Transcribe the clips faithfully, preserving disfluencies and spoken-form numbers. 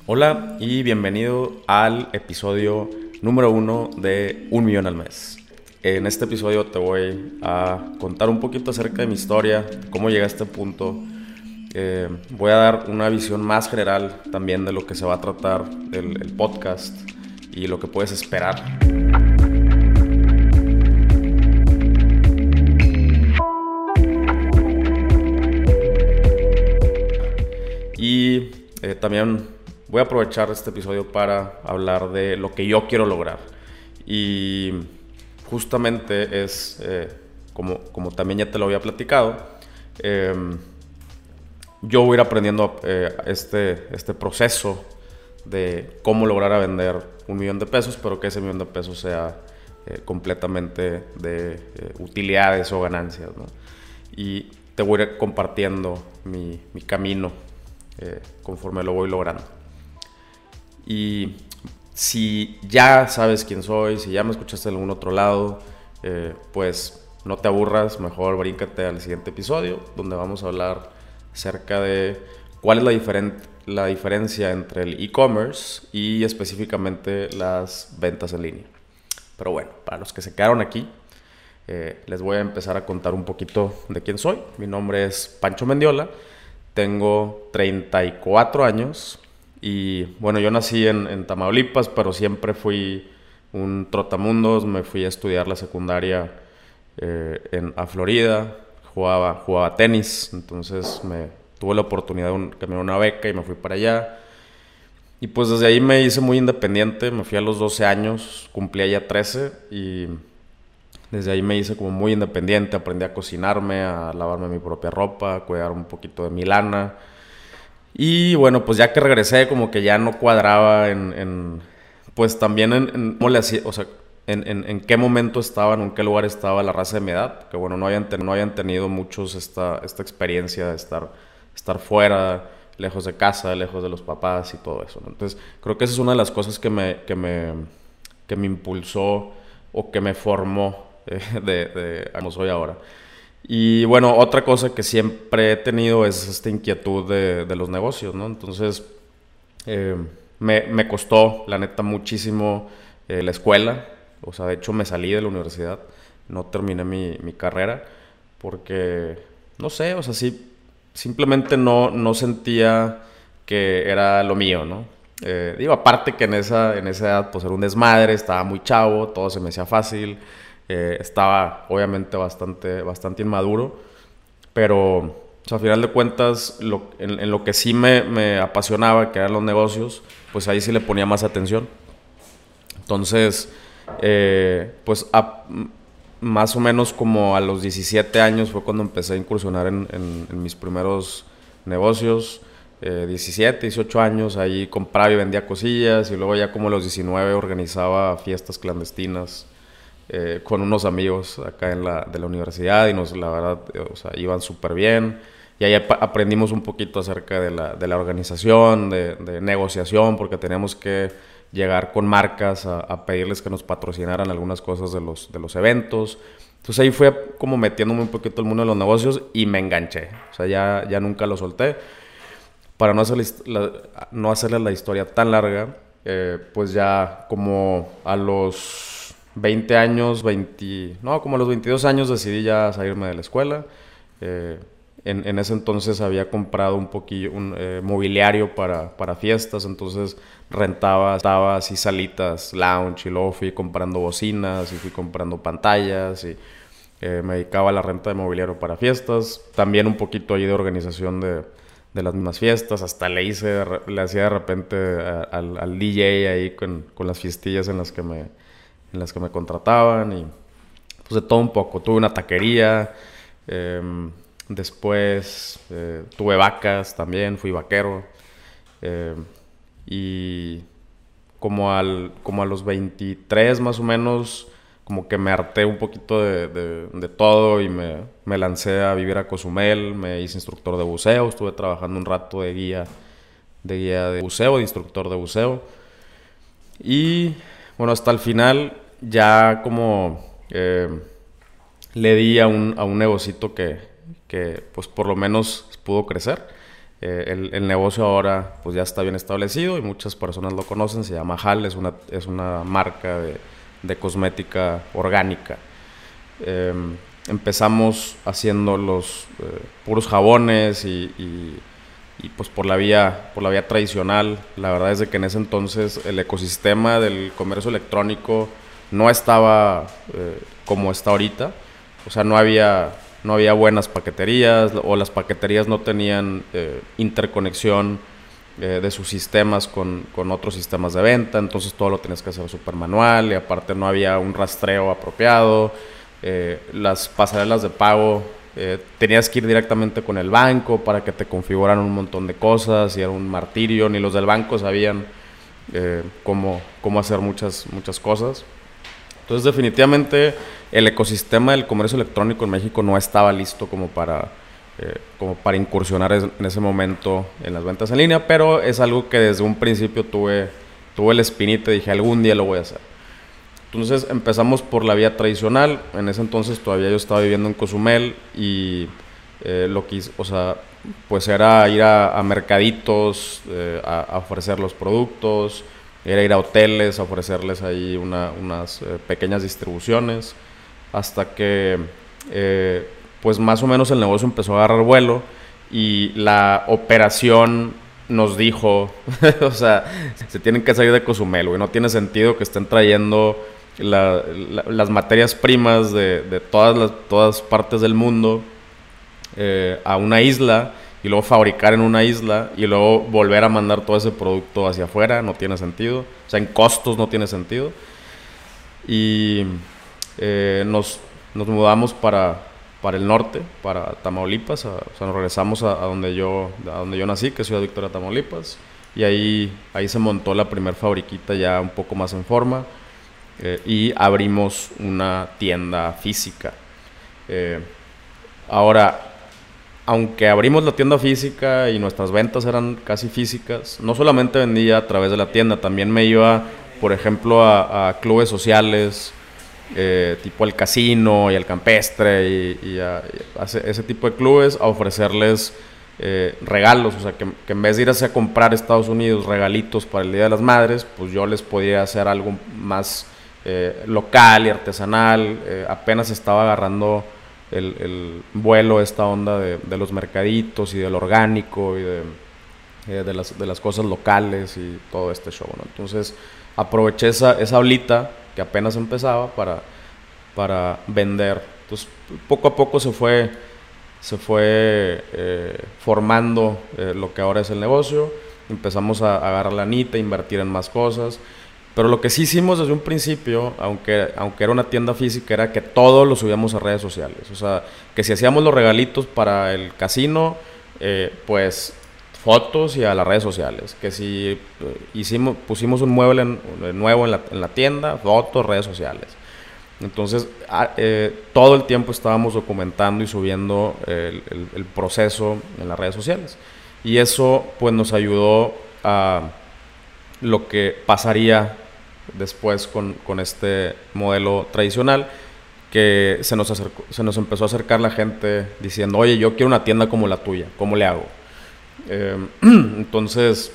Hola y bienvenido al episodio número uno de Un Millón al Mes. En este episodio te voy a contar un poquito acerca de mi historia, cómo llegué a este punto. Eh, voy a dar una visión más general también de lo que se va a tratar el, el podcast y lo que puedes esperar. Y eh, también voy a aprovechar este episodio para hablar de lo que yo quiero lograr. Y justamente es, eh, como, como también ya te lo había platicado, eh, yo voy a ir aprendiendo eh, este, este proceso de cómo lograr a vender un millón de pesos, pero que ese millón de pesos sea eh, completamente de eh, utilidades o ganancias, ¿no? Y te voy a ir compartiendo mi, mi camino eh, conforme lo voy logrando. Y si ya sabes quién soy, si ya me escuchaste en algún otro lado, eh, pues no te aburras, mejor bríncate al siguiente episodio, donde vamos a hablar acerca de cuál es la, diferen- la diferencia entre el e-commerce y específicamente las ventas en línea. Pero bueno, para los que se quedaron aquí, eh, les voy a empezar a contar un poquito de quién soy. Mi nombre es Pancho Mendiola, tengo treinta y cuatro años. Y bueno, yo nací en, en Tamaulipas, pero siempre fui un trotamundos. Me fui a estudiar la secundaria eh, en, a Florida. Jugaba, jugaba tenis, entonces me tuve la oportunidad de un, que me dio una beca y me fui para allá. Y pues desde ahí me hice muy independiente. Me fui a los doce años, cumplía ya trece y desde ahí me hice como muy independiente. Aprendí a cocinarme, a lavarme mi propia ropa, a cuidar un poquito de mi lana. Y bueno, pues ya que regresé, como que ya no cuadraba en, en pues también en, en cómo le hacía, o sea, en, en, en qué momento estaban, en qué lugar estaba la raza de mi edad, que bueno, no hayan, no hayan tenido muchos esta, esta experiencia de estar, estar fuera, lejos de casa, lejos de los papás y todo eso, ¿no? Entonces, creo que esa es una de las cosas que me, que me, que me impulsó o que me formó eh, de, de a como soy ahora. Y bueno, otra cosa que siempre he tenido es esta inquietud de, de los negocios, ¿no? Entonces, eh, me, me costó, la neta, muchísimo eh, la escuela. O sea, de hecho, me salí de la universidad, no terminé mi, mi carrera, porque, no sé, o sea, sí, simplemente no, no sentía que era lo mío, ¿no? Eh, digo, aparte que en esa, en esa edad, pues era un desmadre, estaba muy chavo, todo se me hacía fácil. Eh, estaba obviamente bastante, bastante inmaduro, pero o sea, a final de cuentas lo, en, en lo que sí me, me apasionaba, que eran los negocios, pues ahí sí le ponía más atención. Entonces, eh, pues a, más o menos como a los diecisiete años fue cuando empecé a incursionar en, en, en mis primeros negocios. eh, diecisiete, dieciocho años, ahí compraba y vendía cosillas, y luego ya como a los diecinueve organizaba fiestas clandestinas eh, con unos amigos acá en la, de la universidad, y nos, la verdad, eh, o sea, iban súper bien. Y ahí ap- aprendimos un poquito acerca de la, de la organización, de, de negociación, porque teníamos que llegar con marcas a, a pedirles que nos patrocinaran algunas cosas de los, de los eventos. Entonces ahí fui como metiéndome un poquito en el mundo de los negocios y me enganché. O sea, ya, ya nunca lo solté. Para no, hacer la, la, no hacerle la historia tan larga, eh, pues ya como a los veinte años, veinte, no, como a los veintidós años decidí ya salirme de la escuela. Eh, en, en ese entonces había comprado un poquillo, un eh, mobiliario para, para fiestas, entonces rentaba, estaba así salitas, lounge, y luego fui comprando bocinas y fui comprando pantallas y eh, me dedicaba a la renta de mobiliario para fiestas. También un poquito ahí de organización de, de las mismas fiestas, hasta le hice, le hacía de repente a, al, al D J ahí con, con las fiestillas en las que me, en las que me contrataban, y pues de todo un poco. Tuve una taquería, eh, después eh, tuve vacas también, fui vaquero, eh, y como, al, como a los veintitrés más o menos, como que me harté un poquito de, de, de todo y me, me lancé a vivir a Cozumel. Me hice instructor de buceo, estuve trabajando un rato de guía de, guía de buceo, de instructor de buceo. Y bueno, hasta el final ya como eh, le di a un, a un negocito que, que pues por lo menos pudo crecer. Eh, el, el negocio ahora pues ya está bien establecido y muchas personas lo conocen. Se llama Hal, es una, es una marca de, de cosmética orgánica. Eh, empezamos haciendo los eh, puros jabones y, y, y pues por la vía por la vía tradicional. La verdad es de que en ese entonces el ecosistema del comercio electrónico no estaba eh, como está ahorita. O sea, no había no había buenas paqueterías, o las paqueterías no tenían eh, interconexión eh, de sus sistemas con, con otros sistemas de venta. Entonces todo lo tenías que hacer súper manual, y aparte no había un rastreo apropiado. Eh, las pasarelas de pago, eh, tenías que ir directamente con el banco para que te configuraran un montón de cosas, y era un martirio. Ni los del banco sabían eh, cómo, cómo hacer muchas, muchas cosas. Entonces definitivamente el ecosistema del comercio electrónico en México no estaba listo como para, eh, como para incursionar en ese momento en las ventas en línea, pero es algo que desde un principio tuve, tuve el espinita y dije, algún día lo voy a hacer. Entonces empezamos por la vía tradicional. En ese entonces todavía yo estaba viviendo en Cozumel, y eh, lo que hice, o sea, pues era ir a, a mercaditos, eh, a, a ofrecer los productos, era ir a hoteles a ofrecerles ahí una, unas eh, pequeñas distribuciones, hasta que eh, pues más o menos el negocio empezó a agarrar vuelo, y la operación nos dijo, o sea, se tienen que salir de Cozumel, güey. No tiene sentido que estén trayendo la, la, las materias primas de, de todas, las, todas partes del mundo eh, a una isla, y luego fabricar en una isla y luego volver a mandar todo ese producto hacia afuera. No tiene sentido. O sea, en costos no tiene sentido. Y eh, nos, nos mudamos para, para el norte, para Tamaulipas. A, o sea, nos regresamos a, a, donde yo, a donde yo nací, que es Ciudad Victoria, Tamaulipas. Y ahí, ahí se montó la primer fabriquita ya un poco más en forma. Eh, y abrimos una tienda física. Eh, ahora... Aunque abrimos la tienda física y nuestras ventas eran casi físicas, no solamente vendía a través de la tienda, también me iba, por ejemplo, a, a clubes sociales, eh, tipo el Casino y el Campestre, y, y a, a ese tipo de clubes, a ofrecerles eh, regalos. O sea, que, que en vez de ir a comprar a Estados Unidos regalitos para el Día de las Madres, pues yo les podía hacer algo más eh, local y artesanal. Eh, apenas estaba agarrando El, el vuelo, esta onda de, de los mercaditos y del orgánico y de, eh, de, las, de las cosas locales y todo este show, ¿no? Entonces aproveché esa, esa olita que apenas empezaba para, para vender. Entonces poco a poco se fue, se fue eh, formando eh, lo que ahora es el negocio. Empezamos a, a agarrar la anita, a invertir en más cosas. Pero lo que sí hicimos desde un principio, aunque, aunque era una tienda física, era que todo lo subíamos a redes sociales. O sea, que si hacíamos los regalitos para el casino, eh, pues fotos y a las redes sociales. Que si eh, hicimos, pusimos un mueble en, nuevo en la, en la tienda, fotos, redes sociales. Entonces, a, eh, todo el tiempo estábamos documentando y subiendo el, el, el proceso en las redes sociales. Y eso pues nos ayudó a lo que pasaría después con, con este modelo tradicional, que se nos, acercó, se nos empezó a acercar la gente diciendo, oye, yo quiero una tienda como la tuya, ¿cómo le hago? Eh, entonces,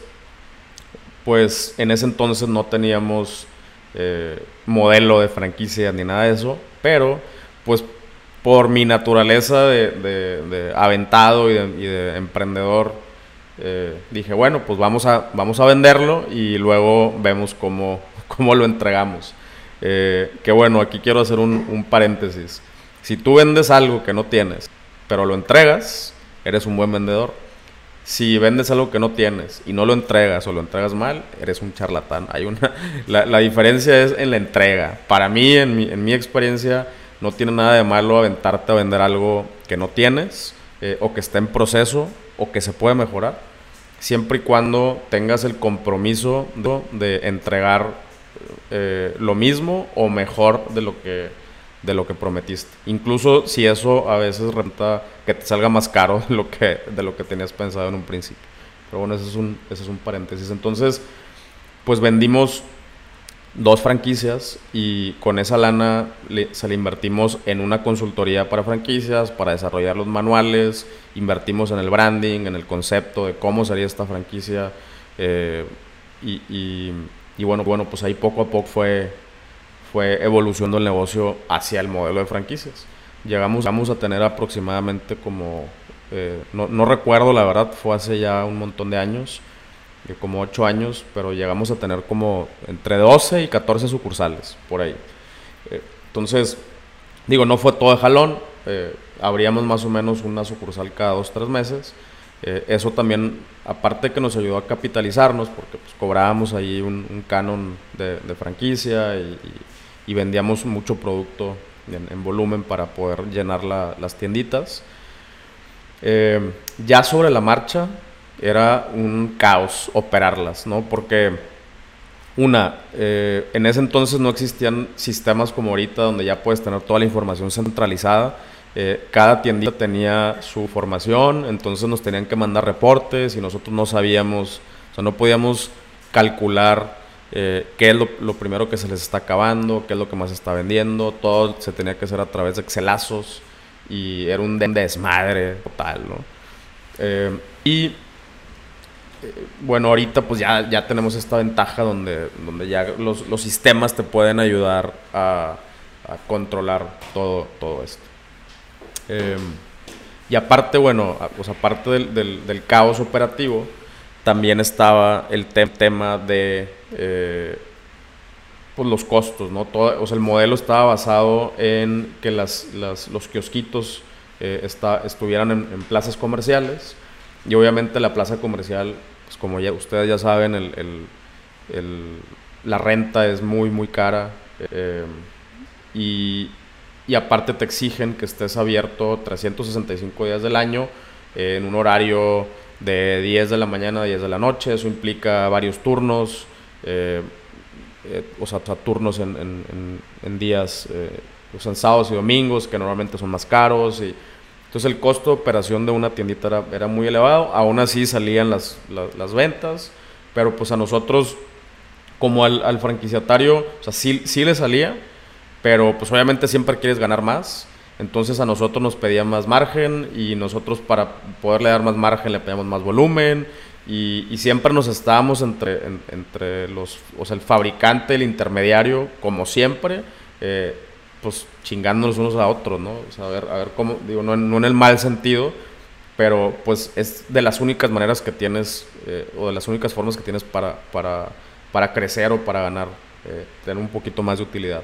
pues en ese entonces no teníamos eh, modelo de franquicia ni nada de eso, pero pues por mi naturaleza de, de, de aventado y de, y de emprendedor, eh, dije, bueno, pues vamos a, vamos a venderlo y luego vemos cómo, cómo lo entregamos. Eh, que bueno, aquí quiero hacer un, un paréntesis. Si tú vendes algo que no tienes, pero lo entregas, eres un buen vendedor. Si vendes algo que no tienes y no lo entregas o lo entregas mal, eres un charlatán. Hay una, la, la diferencia es en la entrega. Para mí, en mi, en mi experiencia, no tiene nada de malo aventarte a vender algo que no tienes, eh, o que está en proceso, o que se puede mejorar, siempre y cuando tengas el compromiso de, de entregar eh, lo mismo o mejor de lo que de lo que prometiste. Incluso si eso a veces renta que te salga más caro de lo que, de lo que tenías pensado en un principio. Pero bueno, ese es un, ese es un paréntesis. Entonces, pues vendimos dos franquicias y con esa lana le, se le invertimos en una consultoría para franquicias, para desarrollar los manuales, invertimos en el branding, en el concepto de cómo sería esta franquicia eh, y, y, y bueno, bueno, pues ahí poco a poco fue, fue evolucionando el negocio hacia el modelo de franquicias. Llegamos, llegamos a tener aproximadamente como, eh, no, no recuerdo la verdad, fue hace ya un montón de años, de como ocho años, pero llegamos a tener como entre doce y catorce sucursales por ahí. Eh, entonces, digo, no fue todo de jalón, eh, abríamos más o menos una sucursal cada dos, tres meses. Eh, eso también, aparte que nos ayudó a capitalizarnos, porque pues, cobrábamos ahí un, un canon de, de franquicia y, y, y vendíamos mucho producto en, en volumen para poder llenar la, las tienditas. Eh, ya sobre la marcha, era un caos operarlas, ¿no? Porque, una, eh, en ese entonces no existían sistemas como ahorita donde ya puedes tener toda la información centralizada. Eh, cada tiendita tenía su formación, entonces nos tenían que mandar reportes y nosotros no sabíamos, o sea, no podíamos calcular eh, qué es lo, lo primero que se les está acabando, qué es lo que más se está vendiendo. Todo se tenía que hacer a través de excelazos y era un desmadre total, ¿no? Eh, y bueno, ahorita pues ya, ya tenemos esta ventaja donde, donde ya los, los sistemas te pueden ayudar a, a controlar todo, todo esto. Eh, y aparte, bueno, pues aparte del, del, del caos operativo, también estaba el te tema de eh, pues los costos, ¿no? Todo, o sea, el modelo estaba basado en que las, las, los kiosquitos eh, está, estuvieran en, en plazas comerciales y obviamente la plaza comercial, pues como ya ustedes ya saben, el, el, el, la renta es muy, muy cara eh, y, y aparte te exigen que estés abierto trescientos sesenta y cinco días del año eh, en un horario de diez de la mañana a diez de la noche. Eso implica varios turnos, eh, eh, o sea, turnos en, en, en, en días, eh, o sea, en sábados y domingos, que normalmente son más caros. Y entonces el costo de operación de una tiendita era, era muy elevado. Aún así salían las, las, las ventas, pero pues a nosotros, como al, al franquiciatario, o sea, sí, sí le salía, pero pues obviamente siempre quieres ganar más. Entonces a nosotros nos pedían más margen y nosotros para poderle dar más margen le pedíamos más volumen y, y siempre nos estábamos entre, en, entre los, o sea, el fabricante, el intermediario, como siempre, eh, pues chingándonos unos a otros, ¿no? O sea, a ver, a ver cómo, digo, no, no en el mal sentido, pero pues es de las únicas maneras que tienes, eh, o de las únicas formas que tienes para, para, para crecer o para ganar, eh, tener un poquito más de utilidad.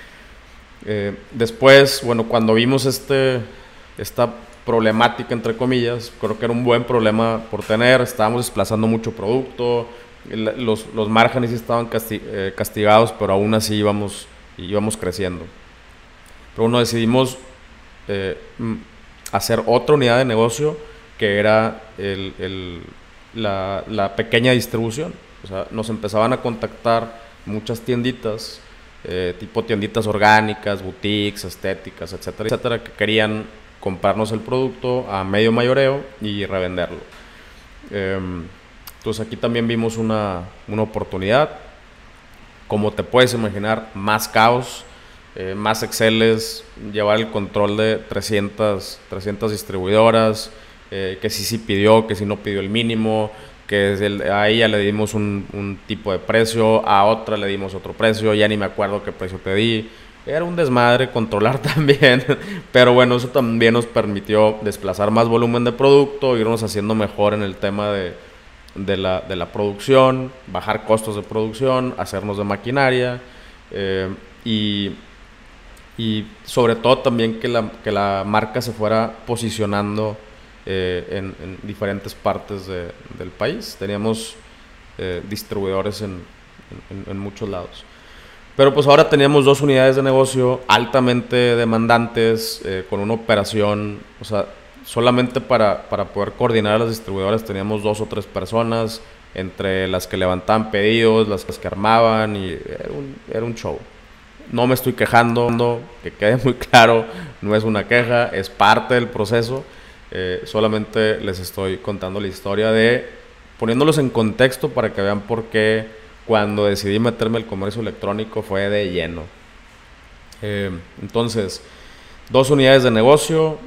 Eh, después, bueno, cuando vimos este, esta problemática, entre comillas, creo que era un buen problema por tener, estábamos desplazando mucho producto, los, los márgenes sí estaban casti eh, castigados, pero aún así íbamos, íbamos creciendo. Pero bueno, decidimos eh, hacer otra unidad de negocio que era el, el, la, la pequeña distribución. O sea, nos empezaban a contactar muchas tienditas, Eh, tipo tienditas orgánicas, boutiques, estéticas, etcétera, etcétera, que querían comprarnos el producto a medio mayoreo y revenderlo. Eh, entonces aquí también vimos una, una oportunidad. Como te puedes imaginar, más caos, eh, más Exceles, llevar el control de trescientas, trescientas distribuidoras, eh, que sí sí pidió, que sí no pidió el mínimo, que el, a ella le dimos un, un tipo de precio, a otra le dimos otro precio, ya ni me acuerdo qué precio te di. Era un desmadre controlar también, pero bueno, eso también nos permitió desplazar más volumen de producto, irnos haciendo mejor en el tema de, de, la, de la producción, bajar costos de producción, hacernos de maquinaria eh, y, y sobre todo también que la, que la marca se fuera posicionando Eh, en, en diferentes partes de, del país. Teníamos eh, distribuidores en, en, en muchos lados. Pero pues ahora teníamos dos unidades de negocio altamente demandantes, eh, con una operación, o sea, solamente para, para poder coordinar a las distribuidoras teníamos dos o tres personas, entre las que levantaban pedidos, las que armaban, y era un, era un show. No me estoy quejando, que quede muy claro, no es una queja, es parte del proceso. Eh, solamente les estoy contando la historia de, poniéndolos en contexto para que vean por qué cuando decidí meterme al comercio electrónico fue de lleno. Eh, entonces, dos unidades de negocio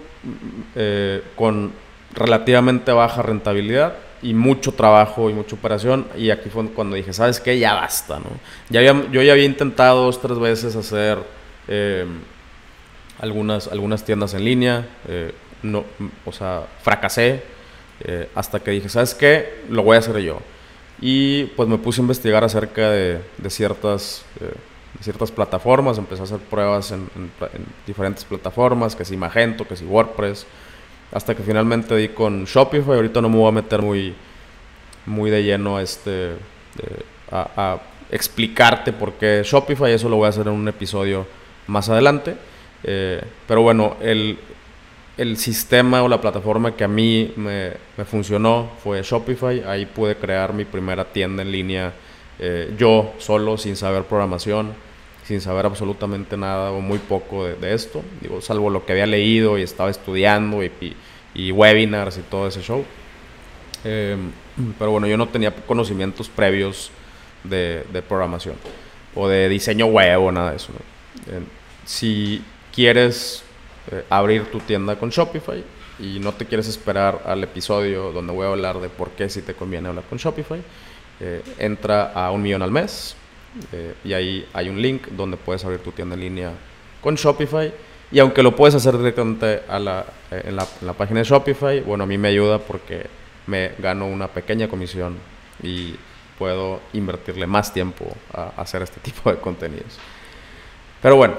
eh, con relativamente baja rentabilidad y mucho trabajo y mucha operación. Y aquí fue cuando dije, ¿sabes qué? Ya basta, ¿no? Ya había, yo ya había intentado dos, tres veces hacer eh, algunas, algunas tiendas en línea. Eh, no, o sea, fracasé eh, hasta que dije, ¿sabes qué? Lo voy a hacer yo. Y pues me puse a investigar acerca de, de ciertas... Eh, ciertas plataformas, empecé a hacer pruebas en, en, en diferentes plataformas, que si Magento, que si WordPress, hasta que finalmente di con Shopify. Ahorita no me voy a meter muy, muy de lleno a, este, de, a, a explicarte por qué Shopify, eso lo voy a hacer en un episodio más adelante, eh, pero bueno, el, el sistema o la plataforma que a mí me, me funcionó fue Shopify. Ahí pude crear mi primera tienda en línea eh, yo solo, sin saber programación, sin saber absolutamente nada o muy poco de, de esto, digo, salvo lo que había leído y estaba estudiando y, y, y webinars y todo ese show. Eh, pero bueno, yo no tenía conocimientos previos de, de programación o de diseño web o nada de eso, ¿no? Eh, si quieres eh, abrir tu tienda con Shopify y no te quieres esperar al episodio donde voy a hablar de por qué si te conviene hablar con Shopify, eh, entra a un millón al mes. Eh, y ahí hay un link donde puedes abrir tu tienda en línea con Shopify. Y aunque lo puedes hacer directamente a la, eh, en, la, en la página de Shopify, bueno, a mí me ayuda porque me gano una pequeña comisión y puedo invertirle más tiempo a, a hacer este tipo de contenidos. Pero bueno,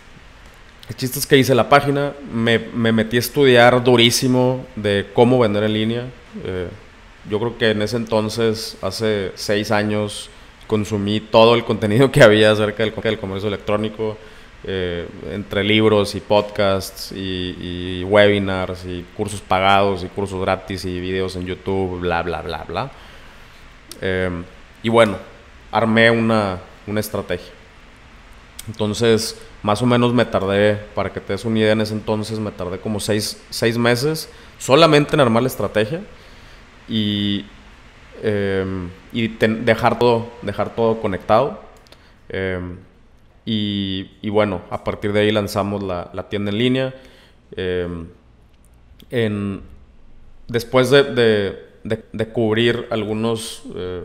el chiste es que hice la página, me, me metí a estudiar durísimo de cómo vender en línea. Eh, yo creo que en ese entonces, hace seis años, consumí todo el contenido que había acerca del, del comercio electrónico, eh, entre libros y podcasts y, y webinars y cursos pagados y cursos gratis y videos en YouTube, bla, bla, bla, bla. Eh, y bueno, armé una, una estrategia. Entonces, más o menos me tardé, para que te des una idea, en ese entonces me tardé como seis, seis meses solamente en armar la estrategia y... Eh, y ten, dejar todo dejar todo conectado, eh, y, y bueno, a partir de ahí lanzamos la, la tienda en línea. eh, en, después de, de, de, de cubrir algunos eh,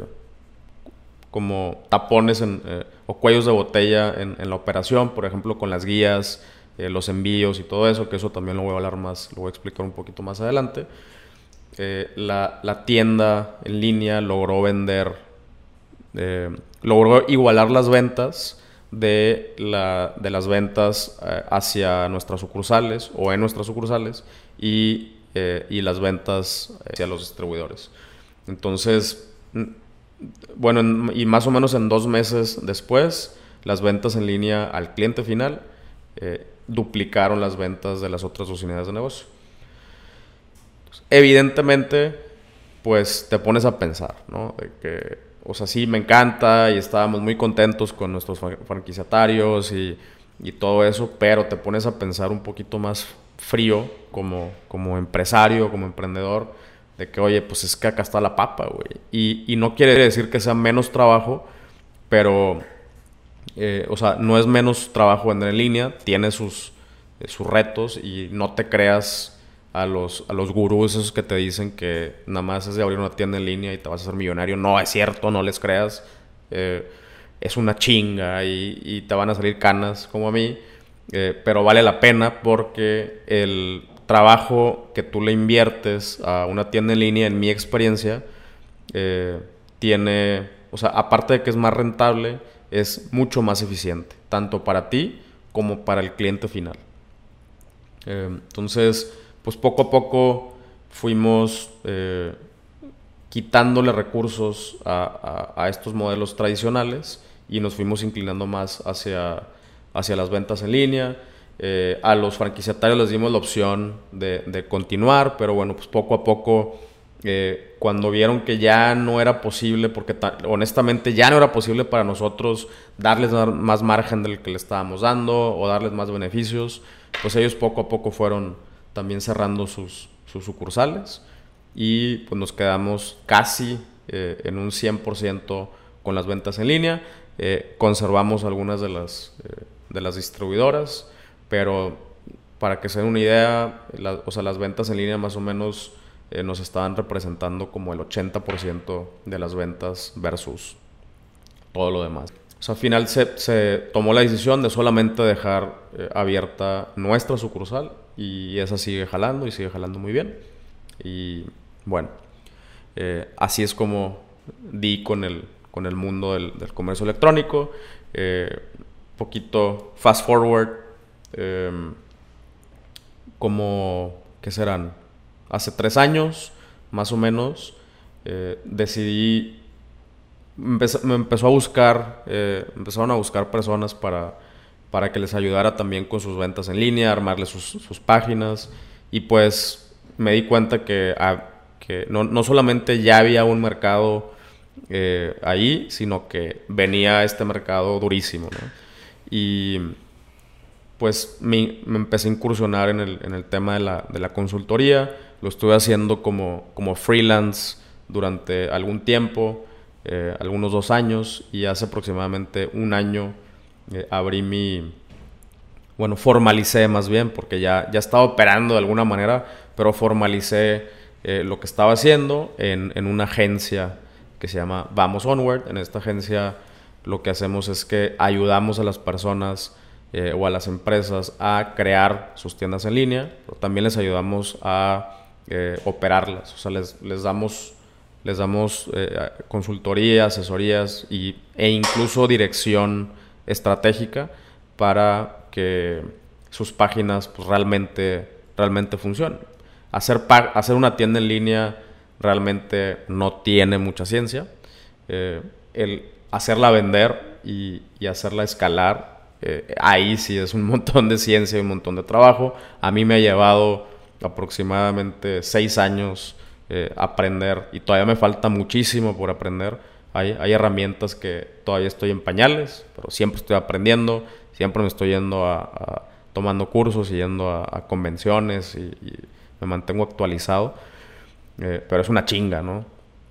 como tapones en, eh, o cuellos de botella en, en la operación, por ejemplo con las guías, eh, los envíos y todo eso, que eso también lo voy a hablar más, lo voy a explicar un poquito más adelante. Eh, la, la tienda en línea logró vender, eh, logró igualar las ventas de, la, de las ventas eh, hacia nuestras sucursales o en nuestras sucursales y, eh, y las ventas hacia los distribuidores. Entonces, bueno, en, y más o menos en dos meses después, las ventas en línea al cliente final eh, duplicaron las ventas de las otras dos unidades de negocio. Evidentemente, pues te pones a pensar, ¿no? De que, o sea, sí, me encanta y estábamos muy contentos con nuestros franquiciatarios y, y todo eso, pero te pones a pensar un poquito más frío como, como empresario, como emprendedor, de que, oye, pues es que acá está la papa, güey. Y, y no quiere decir que sea menos trabajo, pero, eh, o sea, no es menos trabajo vender en línea, tiene sus, eh, sus retos y no te creas a los, a los gurús esos que te dicen que nada más es de abrir una tienda en línea y te vas a hacer millonario. No es cierto, no les creas. Eh, es una chinga y, y te van a salir canas como a mí, eh, pero vale la pena porque el trabajo que tú le inviertes a una tienda en línea, en mi experiencia, eh, tiene, o sea, aparte de que es más rentable, es mucho más eficiente, tanto para ti como para el cliente final. Eh, entonces, pues poco a poco fuimos eh, quitándole recursos a, a, a estos modelos tradicionales y nos fuimos inclinando más hacia, hacia las ventas en línea. Eh, a los franquiciatarios les dimos la opción de, de continuar, pero bueno, pues poco a poco, eh, cuando vieron que ya no era posible, porque ta- honestamente ya no era posible para nosotros darles más margen del que le estábamos dando o darles más beneficios, pues ellos poco a poco fueron también cerrando sus, sus sucursales y pues nos quedamos casi eh, en un cien por ciento con las ventas en línea. Eh, conservamos algunas de las, eh, de las distribuidoras, pero para que se den una idea, la, o sea, las ventas en línea más o menos eh, nos estaban representando como el ochenta por ciento de las ventas versus todo lo demás. O sea, al final se, se tomó la decisión de solamente dejar eh, abierta nuestra sucursal y esa sigue jalando y sigue jalando muy bien. Y bueno, eh, así es como di con el, con el mundo del, del comercio electrónico. Eh, poquito fast forward, eh, como, ¿qué serán? Hace tres años, más o menos, eh, decidí... Empezó, me empezó a buscar, eh, empezaron a buscar personas para, para que les ayudara también con sus ventas en línea, armarles sus, sus páginas. Y pues me di cuenta que, a, que no, no solamente ya había un mercado eh, ahí, sino que venía este mercado durísimo, ¿no? Y pues me, me empecé a incursionar en el, en el tema de la, de la consultoría. Lo estuve haciendo como, como freelance durante algún tiempo. Eh, algunos dos años, y hace aproximadamente un año eh, abrí mi, bueno, formalicé más bien, porque ya, ya estaba operando de alguna manera, pero formalicé eh, lo que estaba haciendo en, en una agencia que se llama Vamos Onward. En esta agencia lo que hacemos es que ayudamos a las personas eh, o a las empresas a crear sus tiendas en línea, pero también les ayudamos a eh, operarlas. O sea, les, les damos Les damos eh, consultoría, asesorías y, e incluso dirección estratégica para que sus páginas pues, realmente, realmente funcionen. Hacer, hacer una tienda en línea realmente no tiene mucha ciencia. Eh, el hacerla vender y, y hacerla escalar, eh, ahí sí es un montón de ciencia y un montón de trabajo. A mí me ha llevado aproximadamente seis años Eh, aprender, y todavía me falta muchísimo por aprender. Hay, hay herramientas que todavía estoy en pañales, pero siempre estoy aprendiendo, siempre me estoy yendo a, a tomando cursos y yendo a, a convenciones y, y me mantengo actualizado, eh, pero es una chinga, ¿no?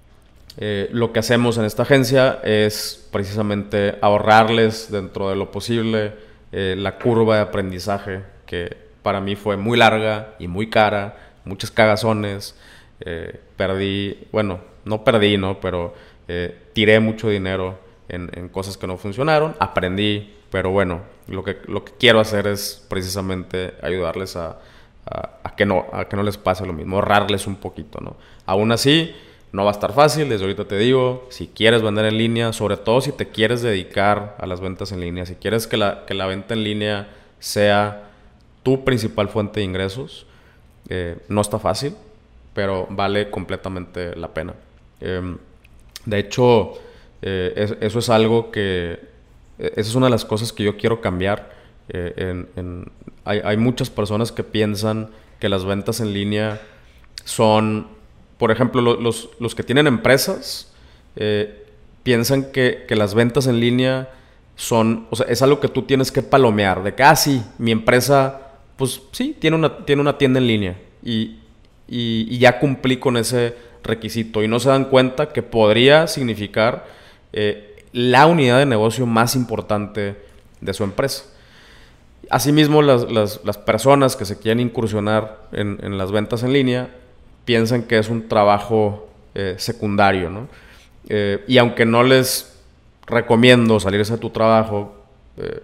Eh, lo que hacemos en esta agencia es precisamente ahorrarles dentro de lo posible eh, la curva de aprendizaje, que para mí fue muy larga y muy cara, muchos cagazones. Eh, perdí, bueno, no perdí, ¿no? Pero eh, tiré mucho dinero en, en cosas que no funcionaron. Aprendí, pero bueno, lo que, lo que quiero hacer es precisamente ayudarles a, a, a, que no, a que no les pase lo mismo, ahorrarles un poquito, ¿no? Aún así, no va a estar fácil. Desde ahorita te digo, si quieres vender en línea, sobre todo si te quieres dedicar a las ventas en línea, si quieres que la, que la venta en línea sea tu principal fuente de ingresos, eh, no está fácil, pero vale completamente la pena. Eh, de hecho, eh, es, eso es algo que... Esa es una de las cosas que yo quiero cambiar. Eh, en, en, hay, hay muchas personas que piensan que las ventas en línea son... Por ejemplo, lo, los, los que tienen empresas eh, piensan que, que las ventas en línea son... O sea, es algo que tú tienes que palomear. De que, ah, sí, mi empresa, pues sí, tiene una, tiene una tienda en línea. Y... Y, y ya cumplí con ese requisito, y no se dan cuenta que podría significar eh, la unidad de negocio más importante de su empresa. Asimismo, las, las, las personas que se quieren incursionar en, en las ventas en línea piensan que es un trabajo eh, secundario, ¿no? Eh, y aunque no les recomiendo salirse de tu trabajo eh,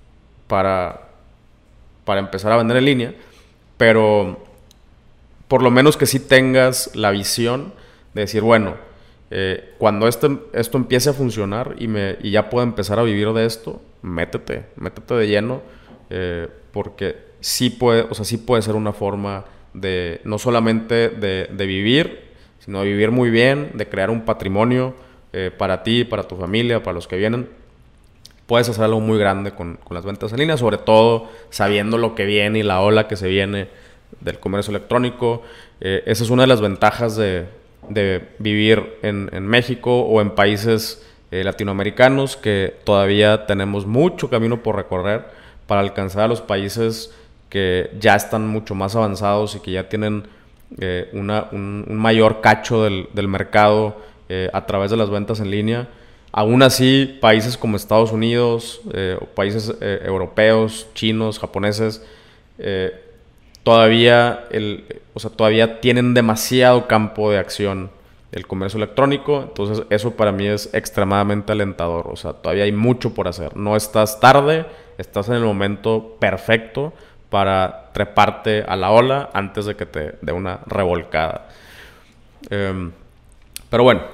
para, para empezar a vender en línea, pero por lo menos que sí tengas la visión de decir, bueno, eh, cuando esto, esto empiece a funcionar y, me, y ya pueda empezar a vivir de esto, métete, métete de lleno, eh, porque sí puede, o sea, sí puede ser una forma de, no solamente de, de vivir, sino de vivir muy bien, de crear un patrimonio eh, para ti, para tu familia, para los que vienen. Puedes hacer algo muy grande con, con las ventas en línea, sobre todo sabiendo lo que viene y la ola que se viene del comercio electrónico. Eh, esa es una de las ventajas de, de vivir en, en México o en países eh, latinoamericanos, que todavía tenemos mucho camino por recorrer para alcanzar a los países que ya están mucho más avanzados y que ya tienen eh, una, un, un mayor cacho del, del mercado eh, a través de las ventas en línea. aún así, países como Estados Unidos, eh, o países eh, europeos, chinos, japoneses, eh, todavía, el, o sea, todavía tienen demasiado campo de acción el comercio electrónico. Entonces eso para mí es extremadamente alentador. O sea, todavía hay mucho por hacer. No estás tarde, estás en el momento perfecto para treparte a la ola antes de que te dé una revolcada. Eh, pero bueno,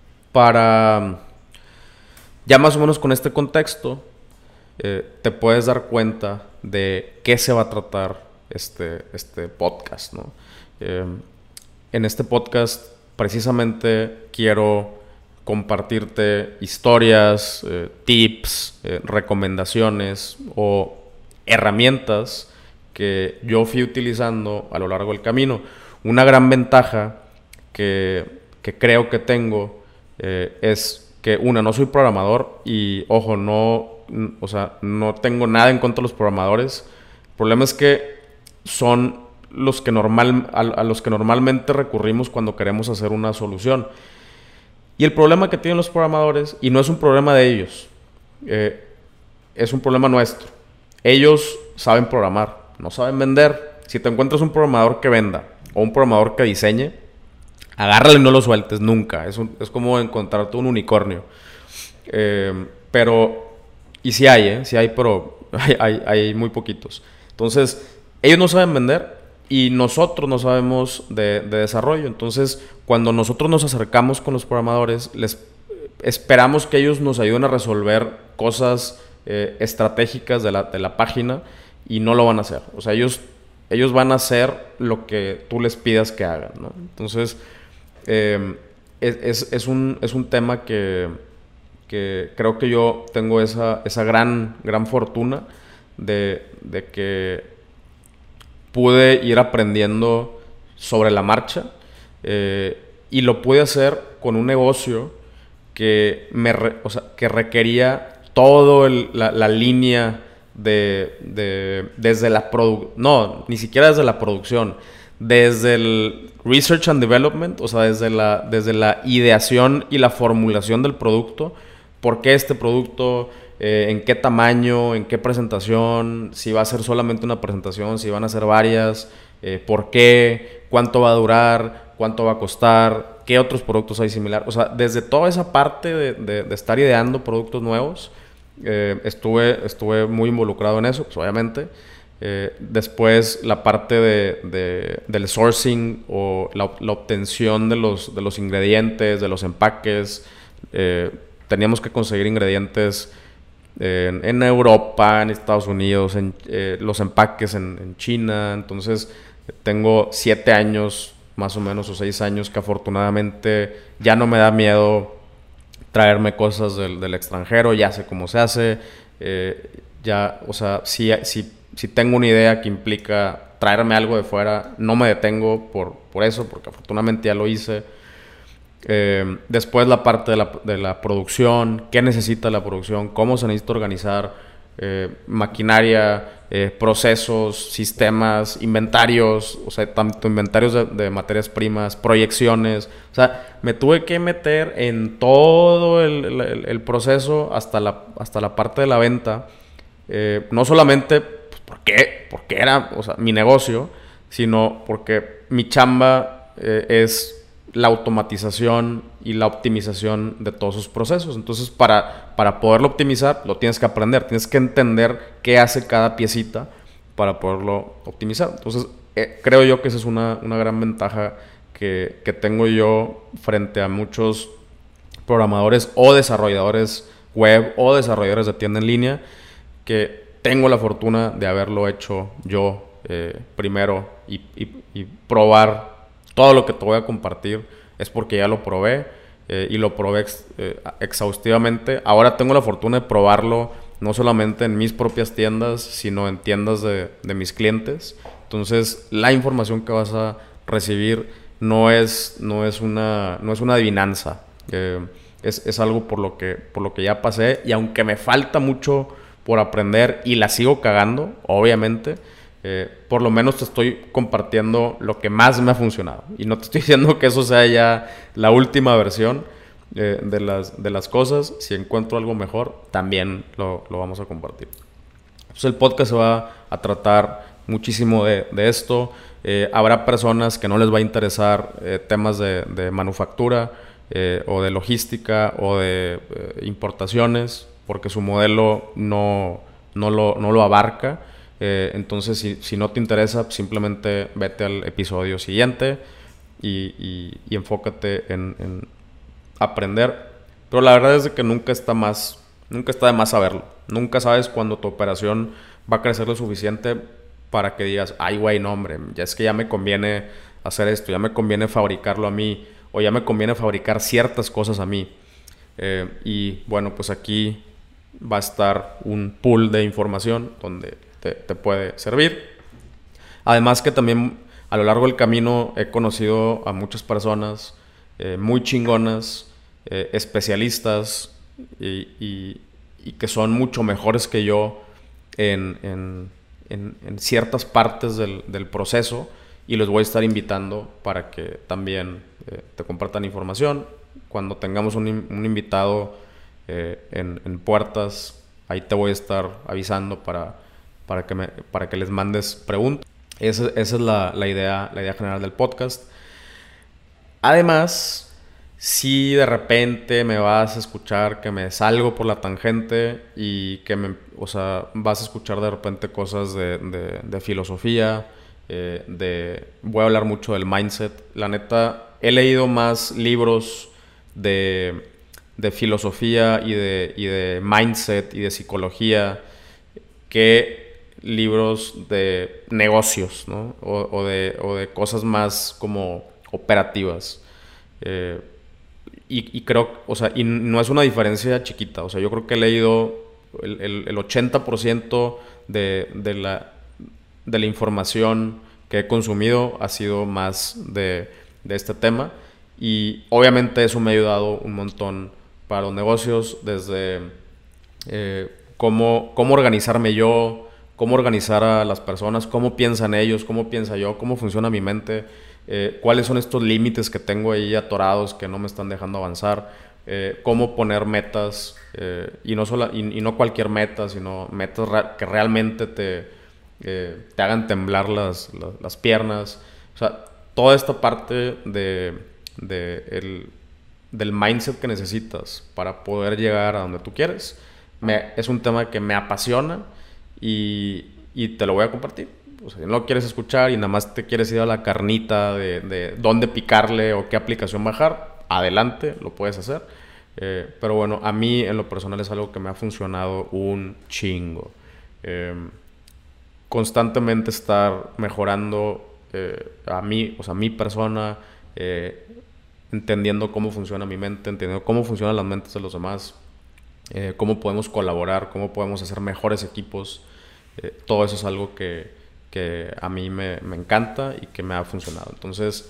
para ya más o menos con este contexto, eh, te puedes dar cuenta de qué se va a tratar este, este podcast, ¿no? Eh, en este podcast precisamente quiero compartirte historias, eh, tips, eh, recomendaciones o herramientas que yo fui utilizando a lo largo del camino. Una gran ventaja que, que creo que tengo eh, es que, una, no soy programador y, ojo, no, o sea, no tengo nada en contra de los programadores. El problema es que son los que normal, a, a los que normalmente recurrimos cuando queremos hacer una solución. Y el problema que tienen los programadores, y no es un problema de ellos, eh, es un problema nuestro. Ellos saben programar, no saben vender. Si te encuentras un programador que venda o un programador que diseñe, agárralo y no lo sueltes nunca. Es, un, es como encontrarte un unicornio. Eh, pero, y sí hay, ¿eh? Sí hay, pero hay, hay, hay muy poquitos. Entonces, ellos no saben vender y nosotros no sabemos de, de desarrollo. Entonces, cuando nosotros nos acercamos con los programadores, les esperamos que ellos nos ayuden a resolver cosas eh, estratégicas de la, de la página, y no lo van a hacer. O sea, ellos, ellos van a hacer lo que tú les pidas que hagan, ¿no? Entonces, eh, es, es, es, un, es un tema que, que creo que yo tengo esa, esa gran, gran fortuna de, de que pude ir aprendiendo sobre la marcha, eh, y lo pude hacer con un negocio que, me re, o sea, que requería todo el, la, la línea de, de desde la produ no, ni siquiera desde la producción, desde el research and development, o sea, desde la, desde la ideación y la formulación del producto. ¿Por qué este producto? Eh, ¿En qué tamaño? ¿En qué presentación? Si va a ser solamente una presentación, si van a ser varias, eh, ¿por qué? ¿Cuánto va a durar? ¿Cuánto va a costar? ¿Qué otros productos hay similares? O sea, desde toda esa parte de, de, de estar ideando productos nuevos, eh, estuve, estuve muy involucrado en eso, pues obviamente. Eh, después la parte de, de, del sourcing o la, la obtención de los, de los ingredientes, de los empaques. Eh, teníamos que conseguir ingredientes En, en Europa, en Estados Unidos, en, eh, los empaques en, en China. Entonces tengo siete años más o menos, o seis años, que afortunadamente ya no me da miedo traerme cosas del, del extranjero. Ya sé cómo se hace, eh, ya, o sea, si, si, si tengo una idea que implica traerme algo de fuera, no me detengo por, por eso, porque afortunadamente ya lo hice. Eh, después la parte de la, de la producción, qué necesita la producción, cómo se necesita organizar, eh, maquinaria, eh, procesos, sistemas, inventarios, o sea, tanto inventarios de, de materias primas, proyecciones. O sea, me tuve que meter en todo el, el, el proceso hasta la, hasta la parte de la venta, eh, no solamente pues, porque, porque era, o sea, mi negocio, sino porque mi chamba eh, es la automatización y la optimización de todos esos procesos. Entonces, para, para poderlo optimizar, lo tienes que aprender. Tienes que entender qué hace cada piecita para poderlo optimizar. Entonces, eh, creo yo que esa es una, una gran ventaja que, que tengo yo frente a muchos programadores o desarrolladores web o desarrolladores de tienda en línea, que tengo la fortuna de haberlo hecho yo eh, primero y, y, y probar. Todo lo que te voy a compartir es porque ya lo probé, eh, y lo probé ex, eh, exhaustivamente. Ahora tengo la fortuna de probarlo no solamente en mis propias tiendas, sino en tiendas de, de mis clientes. Entonces, la información que vas a recibir no es, no es, una, no es una adivinanza. Eh, es, es algo por lo, que, por lo que ya pasé. Y aunque me falta mucho por aprender y la sigo cagando, obviamente, Eh, por lo menos te estoy compartiendo lo que más me ha funcionado. Y no te estoy diciendo que eso sea ya la última versión, eh, de, las, de las cosas. Si encuentro algo mejor, también lo, lo vamos a compartir. Entonces el podcast se va a tratar muchísimo de, de esto. Eh, habrá personas que no les va a interesar eh, temas de, de manufactura eh, o de logística o de eh, importaciones, porque su modelo no, no, lo, no lo abarca. Eh, entonces, si, si no te interesa, simplemente vete al episodio siguiente y, y, y enfócate en, en aprender. Pero la verdad es que nunca está más, nunca está de más saberlo. Nunca sabes cuándo tu operación va a crecer lo suficiente para que digas, ay, güey, no, hombre, ya es que ya me conviene hacer esto, ya me conviene fabricarlo a mí, o ya me conviene fabricar ciertas cosas a mí. Eh, y bueno, pues aquí va a estar un pool de información donde te, te puede servir. Además que también a lo largo del camino he conocido a muchas personas eh, muy chingonas, eh, especialistas y, y, y que son mucho mejores que yo en... en En, en ciertas partes del, del proceso, y los voy a estar invitando para que también eh, te compartan información. Cuando tengamos un, un invitado eh, en, en puertas, ahí te voy a estar avisando para, para, que, me, para que les mandes preguntas. Esa, esa es la, la, idea, la idea general del podcast. Además, si de repente me vas a escuchar que me salgo por la tangente y que me, o sea, vas a escuchar de repente cosas de, de, de filosofía, eh, de, voy a hablar mucho del mindset. La neta, he leído más libros de, de filosofía y de, y de mindset y de psicología que libros de negocios, ¿no? O, o, de, o de cosas más como operativas. Eh, Y, y creo, o sea, y no es una diferencia chiquita. O sea, yo creo que he leído el, el, el ochenta por ciento de, de, la, de la información que he consumido ha sido más de, de este tema. Y obviamente eso me ha ayudado un montón para los negocios, desde eh, cómo, cómo organizarme yo, cómo organizar a las personas, cómo piensan ellos, cómo piensa yo, cómo funciona mi mente. Eh, cuáles son estos límites que tengo ahí atorados que no me están dejando avanzar, eh, cómo poner metas, eh, y, no solo, y, y no cualquier meta, sino metas re- que realmente te, eh, te hagan temblar las, las, las piernas. O sea, toda esta parte de, de el, del mindset que necesitas para poder llegar a donde tú quieres, me, es un tema que me apasiona y, y te lo voy a compartir. O sea, si no lo quieres escuchar y nada más te quieres ir a la carnita de, de dónde picarle o qué aplicación bajar, adelante, lo puedes hacer. Eh, pero bueno, a mí en lo personal es algo que me ha funcionado un chingo. Eh, constantemente estar mejorando eh, a mí, o sea, mi persona, eh, entendiendo cómo funciona mi mente, entendiendo cómo funcionan las mentes de los demás, eh, cómo podemos colaborar, cómo podemos hacer mejores equipos. Eh, todo eso es algo que que a mí me, me encanta y que me ha funcionado. Entonces,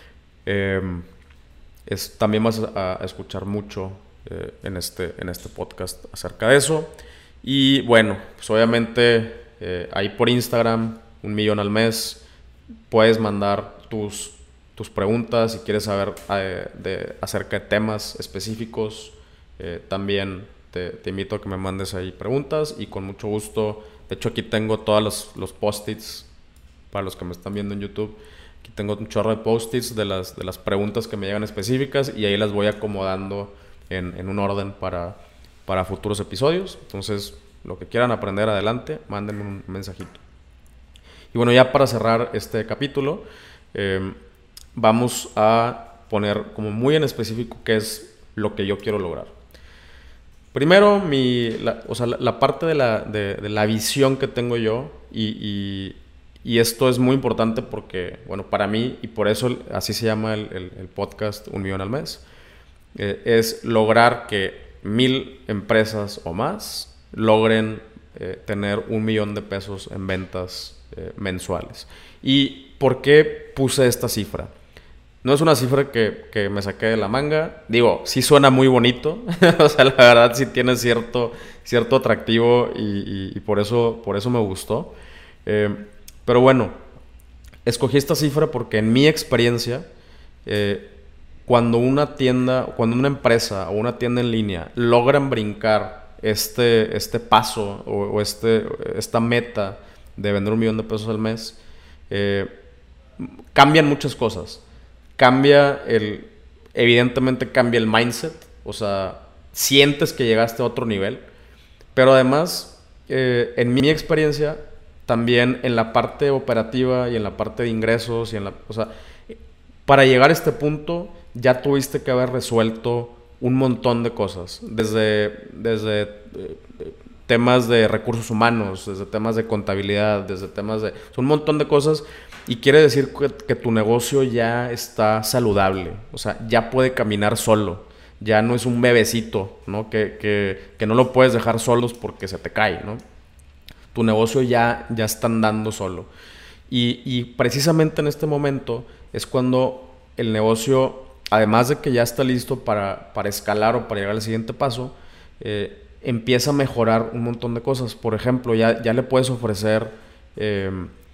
eh, es, también vas a, a escuchar mucho eh, en, este, en este podcast acerca de eso. Y bueno, pues obviamente eh, ahí por Instagram, un millón al mes, puedes mandar tus, tus preguntas si quieres saber eh, de, acerca de temas específicos. Eh, también te, te invito a que me mandes ahí preguntas y con mucho gusto. De hecho, aquí tengo todos los, los post-its para los que me están viendo en YouTube. Aquí tengo un chorro de post-its de las, de las preguntas que me llegan específicas y ahí las voy acomodando en, en un orden para, para futuros episodios. Entonces, lo que quieran aprender, adelante, mándenme un mensajito. Y bueno, ya para cerrar este capítulo, eh, vamos a poner como muy en específico qué es lo que yo quiero lograr. Primero, mi, la, o sea, la, la parte de la, de, de la visión que tengo yo, y, y, y esto es muy importante porque, bueno, para mí, y por eso así se llama el, el, el podcast Un Millón al Mes, eh, es lograr que mil empresas o más logren eh, tener un millón de pesos en ventas eh, mensuales. ¿Y por qué puse esta cifra? No es una cifra que, que me saqué de la manga. Digo, sí suena muy bonito. O sea, la verdad sí tiene cierto, cierto atractivo y, y, y por, eso, por eso me gustó. Eh, pero bueno, escogí esta cifra porque en mi experiencia, eh, cuando una tienda, cuando una empresa o una tienda en línea logran brincar este, este paso o, o este, esta meta de vender un millón de pesos al mes, eh, cambian muchas cosas. Cambia el, evidentemente cambia el mindset, o sea, sientes que llegaste a otro nivel, pero además, eh, en mi experiencia, también en la parte operativa y en la parte de ingresos, y en la, o sea, para llegar a este punto ya tuviste que haber resuelto un montón de cosas, desde, desde eh, temas de recursos humanos, desde temas de contabilidad, desde temas de... un montón de cosas, y quiere decir que, que tu negocio ya está saludable, o sea, ya puede caminar solo, ya no es un bebecito, ¿no? Que, que, que no lo puedes dejar solos porque se te cae, ¿no? Tu negocio ya, ya está andando solo. Y, y precisamente en este momento es cuando el negocio, además de que ya está listo para, para escalar o para llegar al siguiente paso, eh, empieza a mejorar un montón de cosas. Por ejemplo, ya, ya le puedes ofrecer, eh,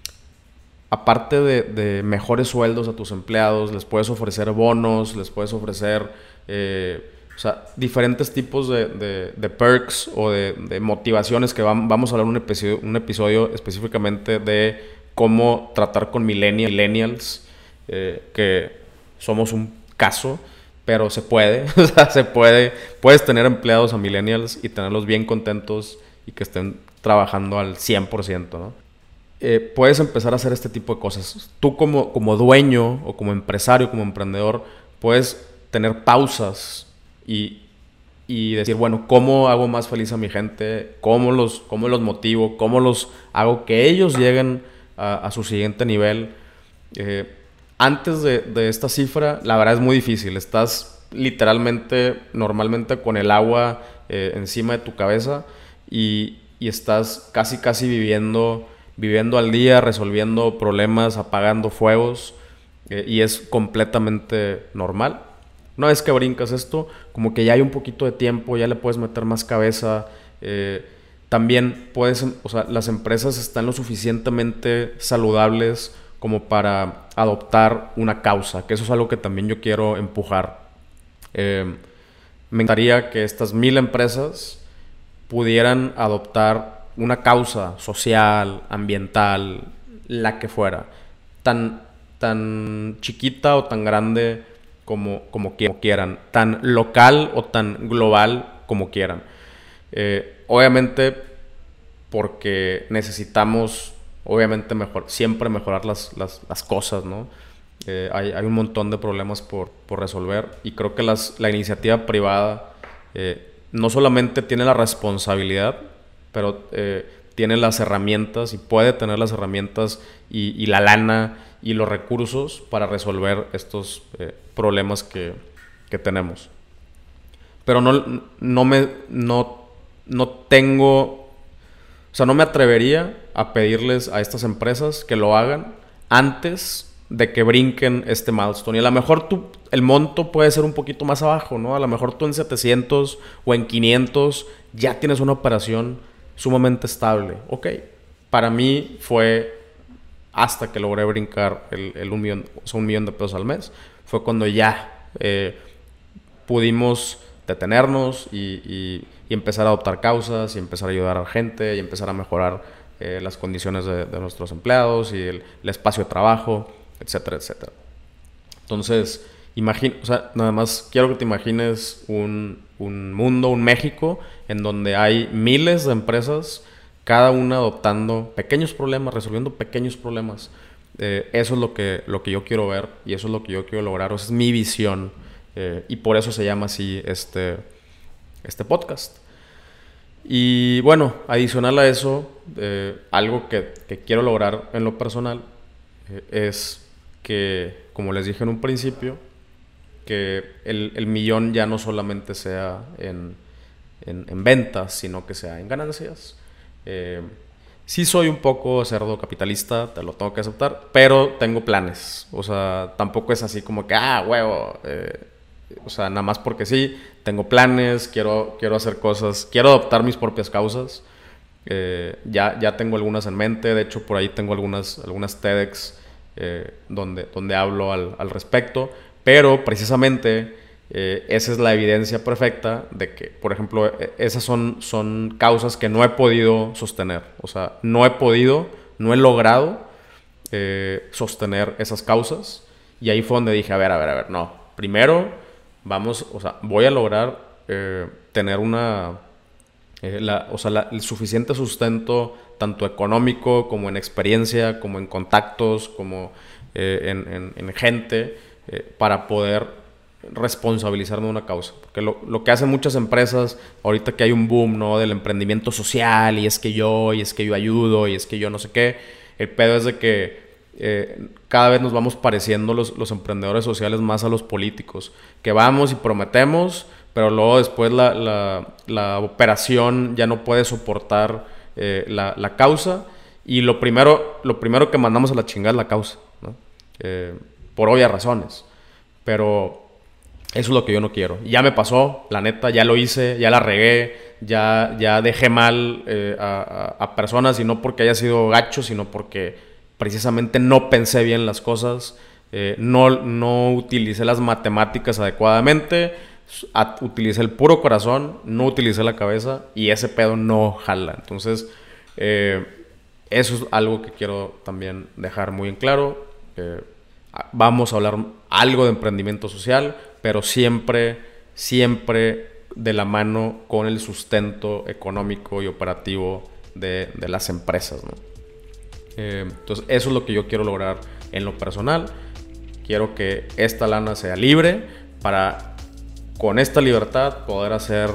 aparte de, de mejores sueldos a tus empleados, les puedes ofrecer bonos, les puedes ofrecer eh, o sea, diferentes tipos de, de, de perks o de, de motivaciones que vam, vamos a hablar un episodio, un episodio específicamente de cómo tratar con millennials, eh, que somos un caso, pero se puede, o sea, se puede, puedes tener empleados a millennials y tenerlos bien contentos y que estén trabajando al cien por ciento, ¿no? Eh, puedes empezar a hacer este tipo de cosas. Tú como, como dueño o como empresario, como emprendedor, puedes tener pausas y, y decir, bueno, ¿cómo hago más feliz a mi gente? ¿Cómo los, cómo los motivo? ¿Cómo los hago que ellos lleguen a, a su siguiente nivel? Eh, antes de, de esta cifra, la verdad es muy difícil. Estás literalmente, normalmente con el agua eh, encima de tu cabeza y, y estás casi, casi viviendo... viviendo al día, resolviendo problemas, apagando fuegos, eh, y es completamente normal. Una vez que brincas esto, como que ya hay un poquito de tiempo, ya le puedes meter más cabeza. Eh, también puedes, o sea, las empresas están lo suficientemente saludables como para adoptar una causa, que eso es algo que también yo quiero empujar. Eh, me encantaría que estas mil empresas pudieran adoptar una causa social, ambiental, la que fuera, tan, tan chiquita o tan grande como, como quieran, tan local o tan global como quieran. Eh, obviamente, porque necesitamos, obviamente, mejor, siempre mejorar las, las, las cosas, ¿no? Eh, hay, hay un montón de problemas por, por resolver y creo que las, la iniciativa privada eh, no solamente tiene la responsabilidad, pero eh, tiene las herramientas y puede tener las herramientas y, y la lana y los recursos para resolver estos eh, problemas que, que tenemos. Pero no, no, me, no, no tengo, o sea, no me atrevería a pedirles a estas empresas que lo hagan antes de que brinquen este milestone. Y a lo mejor tú, el monto puede ser un poquito más abajo, ¿no? A lo mejor tú en setecientos o en quinientos ya tienes una operación sumamente estable. Ok, para mí fue hasta que logré brincar el, el un, millón, o sea, un millón de pesos al mes. Fue cuando ya eh, pudimos detenernos y, y, y empezar a adoptar causas y empezar a ayudar a la gente y empezar a mejorar eh, las condiciones de, de nuestros empleados y el, el espacio de trabajo, etcétera, etcétera. Entonces, imagina, o sea, nada más quiero que te imagines un, un mundo, un México, en donde hay miles de empresas, cada una adoptando pequeños problemas, resolviendo pequeños problemas. Eh, eso es lo que, lo que yo quiero ver y eso es lo que yo quiero lograr. Esa es mi visión eh, y por eso se llama así este, este podcast. Y bueno, adicional a eso, eh, algo que, que quiero lograr en lo personal eh, es que, como les dije en un principio, que el, el millón ya no solamente sea en, en, en ventas, sino que sea en ganancias. Eh, sí soy un poco cerdo capitalista, te lo tengo que aceptar, pero tengo planes. O sea, tampoco es así como que, ah, huevo, eh, o sea, nada más porque sí, tengo planes, quiero, quiero hacer cosas, quiero adoptar mis propias causas. Eh, ya, ya tengo algunas en mente, de hecho por ahí tengo algunas, algunas TEDx eh, donde, donde hablo al, al respecto, Pero precisamente eh, esa es la evidencia perfecta de que, por ejemplo, esas son, son causas que no he podido sostener. O sea, no he podido, no he logrado eh, sostener esas causas. Y ahí fue donde dije, a ver, a ver, a ver, no. Primero, vamos, o sea, voy a lograr eh, tener una, eh, la, o sea, la, el suficiente sustento, tanto económico como en experiencia, como en contactos, como eh, en, en, en gente, eh, para poder responsabilizarme de una causa. Porque lo, lo que hacen muchas empresas, ahorita que hay un boom, ¿no?, del emprendimiento social, y es que yo, y es que yo ayudo, y es que yo no sé qué, el pedo es de que Eh, cada vez nos vamos pareciendo los, los emprendedores sociales más a los políticos, que vamos y prometemos, pero luego después la, la, la operación ya no puede soportar eh, la, la causa, y lo primero, lo primero que mandamos a la chingada es la causa, ¿no? Eh, por obvias razones, pero eso es lo que yo no quiero. Ya me pasó, la neta, ya lo hice, ya la regué, ya, ya dejé mal eh, a, a, a personas, y no porque haya sido gacho, sino porque precisamente no pensé bien las cosas, eh, no, no utilicé las matemáticas adecuadamente, a, utilicé el puro corazón, no utilicé la cabeza, y ese pedo no jala. Entonces, eh, eso es algo que quiero también dejar muy en claro. Eh, vamos a hablar algo de emprendimiento social, pero siempre, siempre de la mano con el sustento económico y operativo de, de las empresas, ¿no? Eh, entonces eso es lo que yo quiero lograr en lo personal. Quiero que esta lana sea libre para, con esta libertad, poder hacer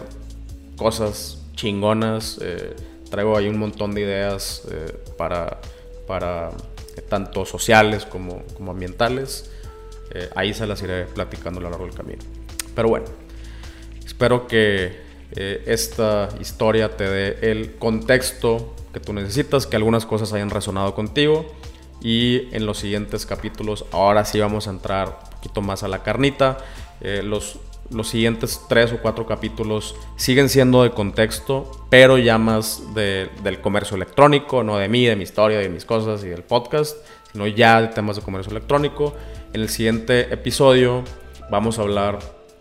cosas chingonas. Eh, traigo ahí un montón de ideas eh, para, para eh, tanto sociales como, como ambientales. Eh, ahí se las iré platicando a lo largo del camino. Pero bueno, espero que eh, esta historia te dé el contexto que tú necesitas, que algunas cosas hayan resonado contigo, y en los siguientes capítulos ahora sí vamos a entrar un poquito más a la carnita. Eh, los, los siguientes tres o cuatro capítulos siguen siendo de contexto, pero ya más de, del comercio electrónico, no de mí, de mi historia, de mis cosas y del podcast, sino ya de temas de comercio electrónico. En el siguiente episodio vamos a hablar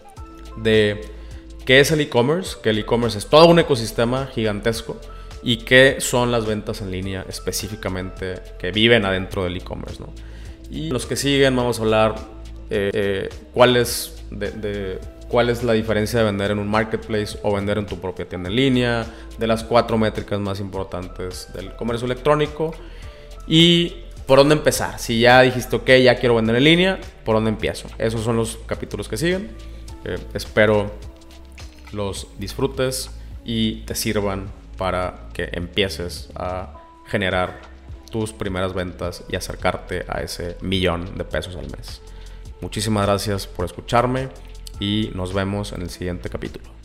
de qué es el e-commerce, que el e-commerce es todo un ecosistema gigantesco, y qué son las ventas en línea específicamente que viven adentro del e-commerce, ¿no? Y los que siguen vamos a hablar eh, eh, cuál es de, de, cuál es la diferencia de vender en un marketplace o vender en tu propia tienda en línea, de las cuatro métricas más importantes del comercio electrónico, y por dónde empezar. Si ya dijiste, ok, ya quiero vender en línea, ¿por dónde empiezo? Esos son los capítulos que siguen. Eh, espero los disfrutes y te sirvan para que empieces a generar tus primeras ventas y acercarte a ese millón de pesos al mes. Muchísimas gracias por escucharme y nos vemos en el siguiente capítulo.